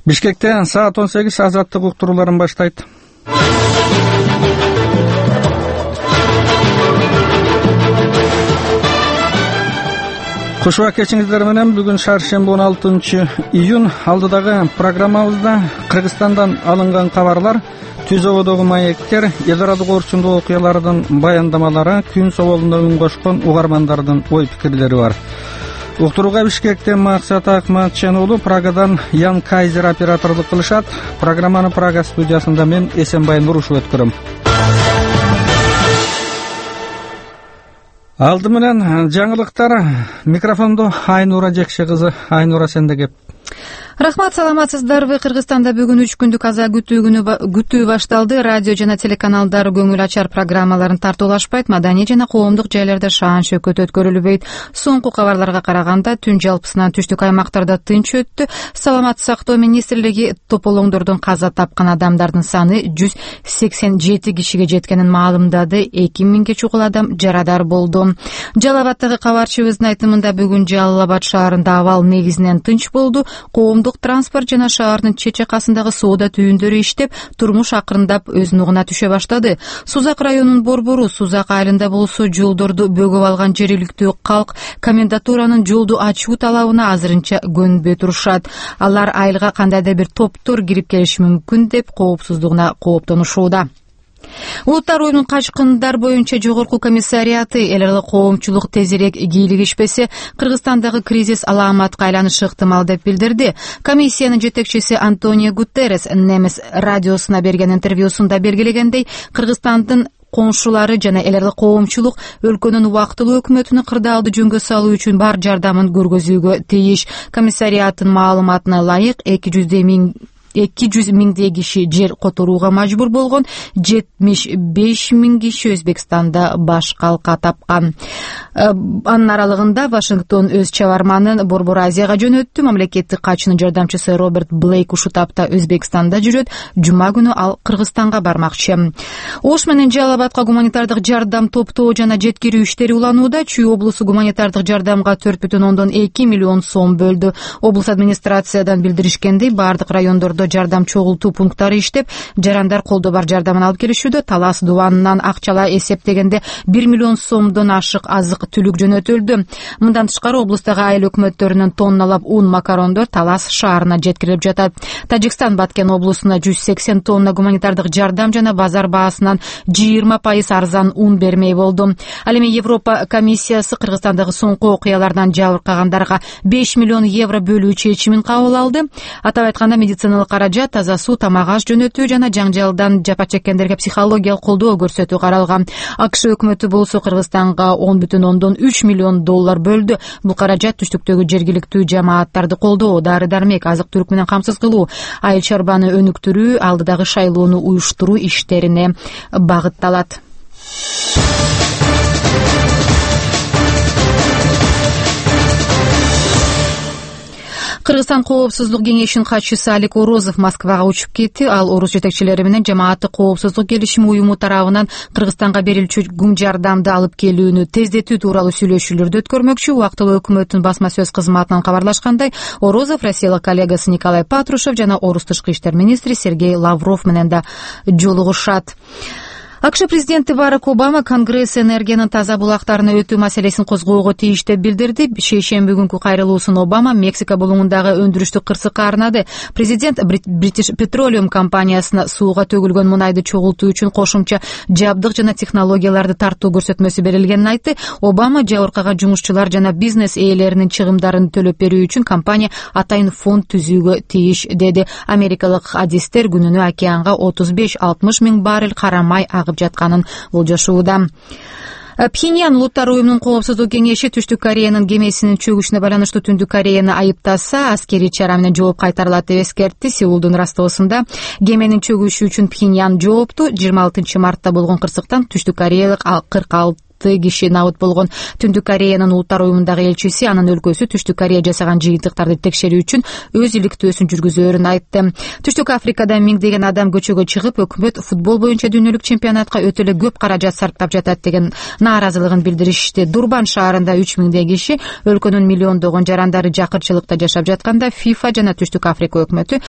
Бишкекте саат 18 азаттык уктурууларын баштайт. Кушуа кечиңиздер менен бүгүн шаршемби 16-июнь алдыдагы программабызда Кыргызстандан алынган кабарлар, Түзөгөдөгү маектер, эл аралык орчундуу окуялардын баяндамалары, күн соболунда үн кошкон угармандардын ой пикирлери бар. Уктурууга Бишкектен Максат Акматчан уулу, Прагадан Ян Кайзер операторлук кылышат. Программаны Прага студиясында мен Эсенбай Нурушев өткөрөм. Алды менен жаңылыктар. Микрофондо Айнура Жекше кызы. Айнура, сенде кеп. Рахмат, саламатсыздарбы? Кыргызстанда бүгүн 3 күндүк аза күтүү башталды. Радио жана телеканалдар көңүл ачар программаларын тартуулашпайт, маданий жана коомдук жайларда шаан шөкөт өткөрүлбөйт. Соңку кабарларга караганда түн жалпысынан түштүк аймактарда тынч өттү. Саламаттык сактоо министрлиги тополоңдордон каза тапкан адамдардын саны 187 кишиге жеткенин маалымдады. 2000ге чукул адам жарадар болду. Жалал Абадтагы кабарчыбыздын айтымында бүгүн Жалал Абад шаарында абал негизинен тынч болду. Коомдук транспорт жана шаардын чет жакасындагы соода түйүндөрү иштеп, турмуш акырындап өз нугуна түшө баштады. Сузак районунун борбору Сузак айылында болсо жолдорду бөгөп алган жергиликтүү калк комендатуранын жолду ачуу талабына азырынча көнбөй турушат. Алар айылга кандайдыр бир топтор кирип келиши мүмкүн деп коопсуздугуна кооптонушууда. Улуттар оюнун качкындар боюнча жогорку комиссариаты эл аралык коомчулук тезирээк кийлигишпесе, Кыргызстандагы кризис алааматка айланышы ыктымал деп билдирди. Комиссиянын жетекчиси Антонио Гутеррес Немес радиосуна берген интервьюсунда белгилегендей, Кыргызстандын коншулары жана эл аралык коомчулук өлкөнүн убактылуу өкмөтүнүн кырдаалды жөнгө салуу үчүн бар жардамын көргөзүүгө тийиш. Комиссариаттын маалыматына ылайык 200 миңдей киши жер которууга мажбур болгон, 75 миң киши Өзбекстанда баш калка тапкан. Анын аралыгында Вашингтон өз чабарманын Борбор Азияга жөнөттү. Мамлекеттик катчынын жардамчысы Роберт Блейк ушул тапта Өзбекстанда жүрөт. Жума күнү ал Кыргызстанга бармакчы. Ош менен Жалал Абадка гуманитардык жардам топтоо жана жеткирүү иштери уланууда. Чүй облусу гуманитардык жардамга 4,2 миллион сом бөлдү. Облус администрациядан билдиришкендей, бардык райондордо жардам чогултуу пункттары иштеп, жарандар колдо бар жардамын алып келишүүдө. Талас дубанынан акчалай эсептегенде 1 миллион сомдон ашык азык түлүк жөнөтүлдү. Мындан тышкары облустагы айыл өкмөттөрүнүн тонналап ун, макарондор Талас шаарына жеткирилип жатат. Тажикстан Баткен облусуна 180 тонна гуманитардык жардам жана базар баасынан 20% арзан ун бермей болду. Ал эми Европа комиссиясы Кыргызстандагы соңку окуялардан жабыркагандарга 5 миллион евро бөлүү чечимин кабыл алды. Атап айтканда, медициналык каражат, таза суу, тамак аш жөнөтүү жана жаңжалдан жапа чеккендерге психологиялык колдоо көрсөтүү каралган. АКШ өкмөтү болсо Кыргызстанга 10,3 миллион доллар бөлдү. Бул каражат түштүктөгү жергиликтүү жамааттарды колдоо, дары-дармек, азык-түлүк менен камсыз кылуу, айыл чарбаны өнүктүрүү, алдыдагы шайлоону уюштуруу иштерине багытталат. Кыргызстан коопсуздук кеңешинин катчысы Алик Орозов Москвага учуп кетти. Ал орус жетекчилери менен жамааттык коопсуздук келишими уюму тарабынан Кыргызстанга берилчү жардамды алып келүүнү тездетүү тууралуу сүйлөшүүлөрдү өткөрмөкчү. Убактылуу өкмөттүн басма сөз кызматынан кабарлашкандай, Орозов Россиялык коллегасы Николай Патрушев жана орус тышкы иштер министри Сергей Лавров менен да жолугушат. АКШ президенти Барак Обама Конгресс энергиянын таза булактарына өтүү маселесин козгоого тийиш деп билдирди. Шейшемби күнкү кайрылуусун Обама Мексика булуңундагы өндүрүштү кырсыкка арнады. Президент British Petroleum компаниясына сууга төгүлгөн мунайды чогултуу үчүн кошумча жабдык жана технологияларды тартуу көрсөтмөсү берилгенин айтты. Обама жабыркага жумушчулар жана бизнес ээлеринин чыгымдарын төлөп берүү үчүн компания атайын фонд түзүүгө тийиш деди. Америкалык адистер күнүнө океанга 35-60 миң баррель карамай агып жатканын болжошууда. Пхеньян Улуттар уюмунун коопсуздук кеңеши Түштүк Кореянын кемесинин чөгүшүнө байланыштуу Түндүк Кореяны айыптаса, аскерий чара менен жооп кайтарылат деп эскертти. Сеулдун растоосунда кеменин чөгүшү үчүн Пхеньян жоопту. 26 мартта болгон кырсыктан Түштүк Кореялык 46 киши набыт болгон. Түндүк Кореянын Улуттар уюмундагы элчиси анын өлкөсү Түштүк Корея жасаган жыйынтыктарды текшерүү үчүн өз иликтөөсүн жүргүзөөрүн айтты. Түштүк Африкада миңдеген адам көчөгө чыгып, өкмөт футбол боюнча дүйнөлүк чемпионатка өтө эле көп каражат сарптап жатат деген нааразылыгын билдиришти. Дурбан шаарында 3000 киши, өлкөнүн миллиондогон жарандары жакырчылыкта жашап жатканда, FIFA жана Түштүк Африка өкмөтү